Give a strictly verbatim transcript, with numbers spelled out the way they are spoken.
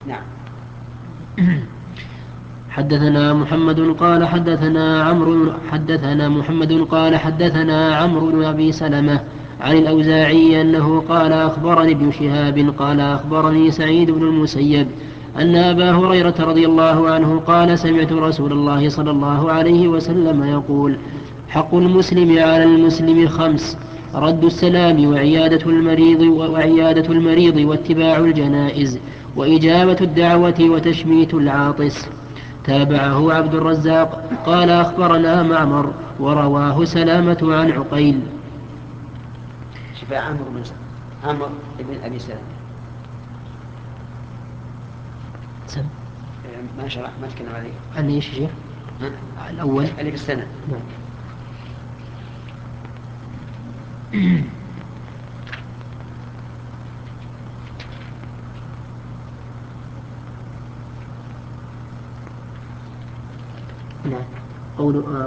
نعم. حدثنا محمد قال حدثنا عمرو حدثنا محمد قال حدثنا عمرو بن أبي سلمة عن الأوزاعي أنه قال أخبرني ابن شهاب قال أخبرني سعيد بن المسيب أن أبا هريرة رضي الله عنه قال سمعت رسول الله صلى الله عليه وسلم يقول: حق المسلم على المسلم خمس: رد السلام وعيادة المريض وعيادة المريض واتباع الجنائز وإجابة الدعوة وتشميت العاطس. تابعه عبد الرزاق قال أخبرنا معمر ورواه سلامة عن عقيل. شفاء عمرو بن عمرو بن أبي سلمة سم. ما شرح ما تكلم عليه. عن ايش يا شيخ؟ الأول اللي بالسنة. نعم. نعم. قول